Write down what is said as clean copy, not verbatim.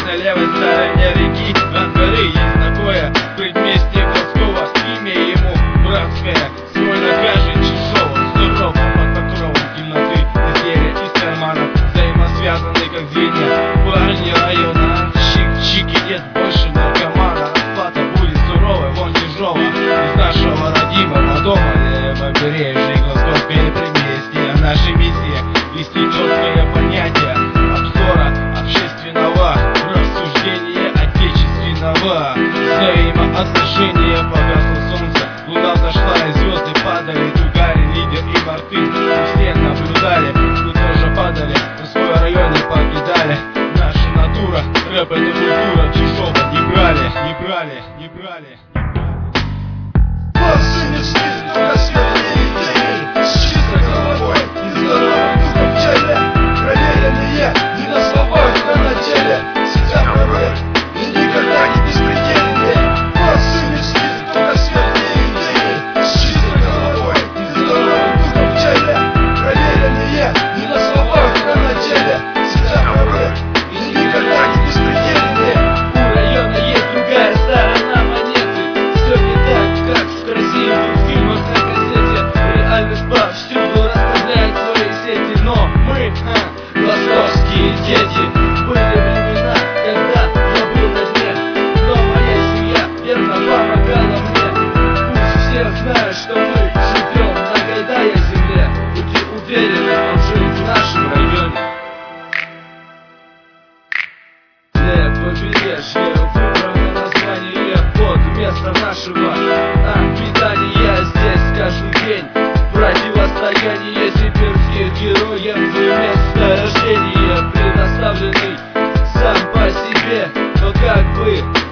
на левой стороне реки от горы есть такое предместье Глазкова. Имя ему братское, свой накажет чужого. Здорово под покровом темноты, из зверя, из карманов взаимосвязаны как звенья. Парни района, чик-чики, нет больше наркомана. Расплата будет суровой, вон Ежова из нашего родимого дома. Побережье Глазковское предместье. Наша миссия — вести четкое понятие обзора общественного, рассуждения отечественного, взаимоотношения. Погасло солнце, луна взошла, и звезды падали. Тугарин, лидер и Мартын все наблюдали. Мы тоже падали, но свой район не покидали. Наша натура, рэп — это культура. Чужого не брали, не брали, не брали. Глазы не встретят, только светлые идеи, с чистой головой и здоровым духом в теле. Проверенные не на словах, а на деле. Сидят правы и никогда не беспредельные. Глазы не встретят, только светлые идеи, с чистой головой и здоровым духом в теле. Проверенные не на словах, а на деле. Сидят правы и никогда не беспредельные. У района есть другая сторона монеты. Все не так, как в красивых фильмах на кассете. Реальность повсюду расставляет свои сети. Но мы, глазковские дети, были времена, когда я был на дне, но моя семья верно помогала мне. Пусть все знают, что мы живем на Гайдая земле. Будьте уверены, он жив в нашем районе. Для побережья выбрано название под место нашего обитания. Здесь каждый день противостояние сибирских героев и место рождения, предоставленный сам по себе. Но как бы